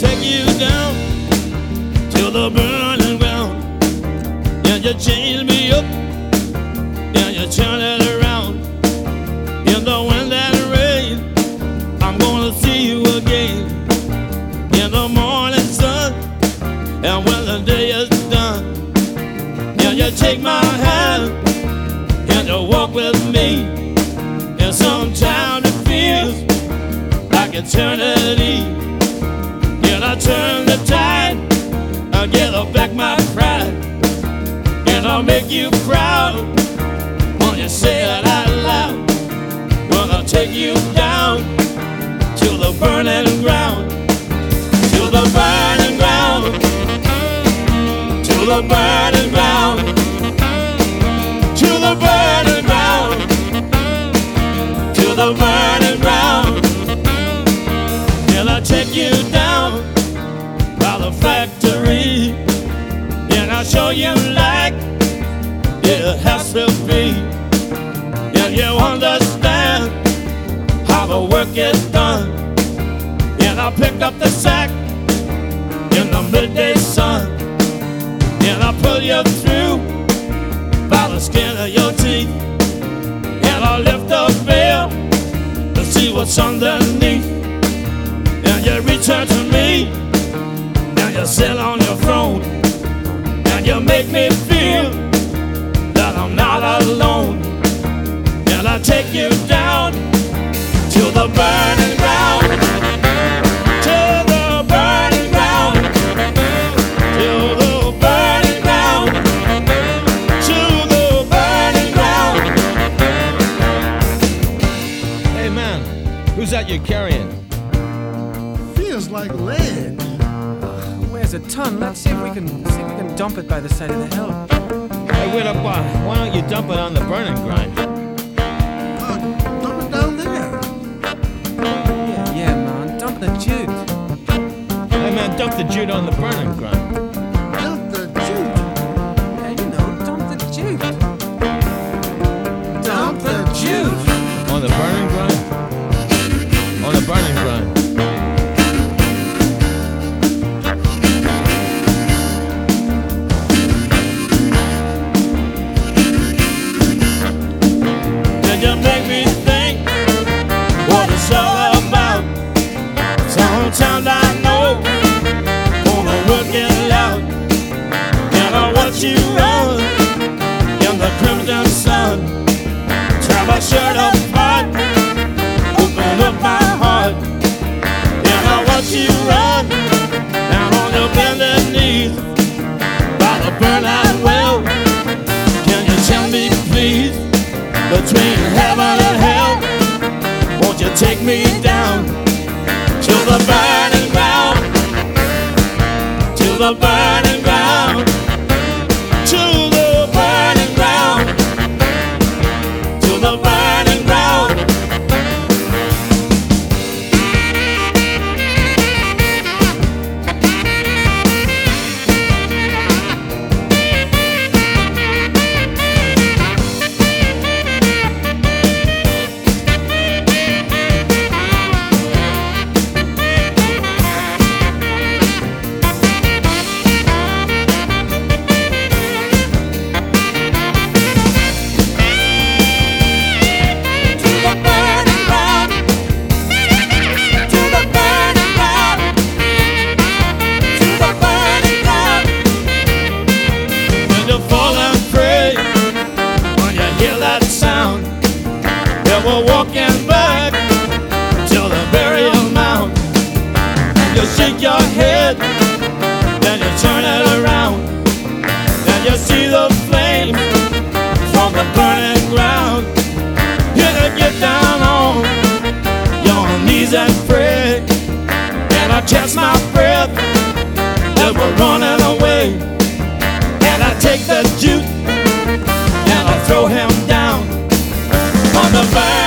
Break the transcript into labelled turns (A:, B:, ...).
A: take you down to the burning ground. Yeah, you change me up, yeah, you turn it around. In the wind and rain, I'm gonna see you again. In the morning sun, and when the day is done, yeah, you take my hand and you walk with me. And sometimes it feels like eternity. And I turn the tide, I get back my pride, and I'll make you proud when you say it out loud. Well, I'll take you down to the burning ground, to the burning ground, to the burning ground, to the burning ground, to the burning ground. And I'll take you down by the factory, and I'll show you like it has to be. And you understand how the work is done. And I'll pick up the sack in the midday sun, and I'll pull you through by the skin of your teeth. And I'll lift the veil to see what's underneath. And you return to me, and you sit on your throne, and you make me feel that I'm not alone. And I take you down to the burning ground, to the burning ground, to the burning ground, to the burning ground.
B: Hey man, who's that you're carrying?
C: Feels like lead.
D: Where's a ton? Let's see if we can dump it by the side of the hill.
B: Hey, wait up, why don't you dump it on the burning grind?
C: Dump it down there.
D: Yeah, man, dump the jute.
B: Hey man, dump the jute on the burning grind.
C: Dump the jute.
D: Yeah, you know, dump the jute. Dump the jute.
B: On the burning grind? On the burning grind.
A: You make me think what it's all about. Sometimes I know gonna work it out, and I watch you run in the crimson sun. Tear my shirt apart, open up my heart, and I watch you run down on your bended knees by the burnout well. Can you tell me please, between heaven and hell, won't you take me down to the burning ground, to the burning ground, to the burning ground, to the burning ground. We're walking back to the burial mound. You shake your head, then you turn it around, and you see the flame from the burning ground. You can get down on your knees and pray, and I catch my breath as we're running away. And I take the jute and I throw him down on the burning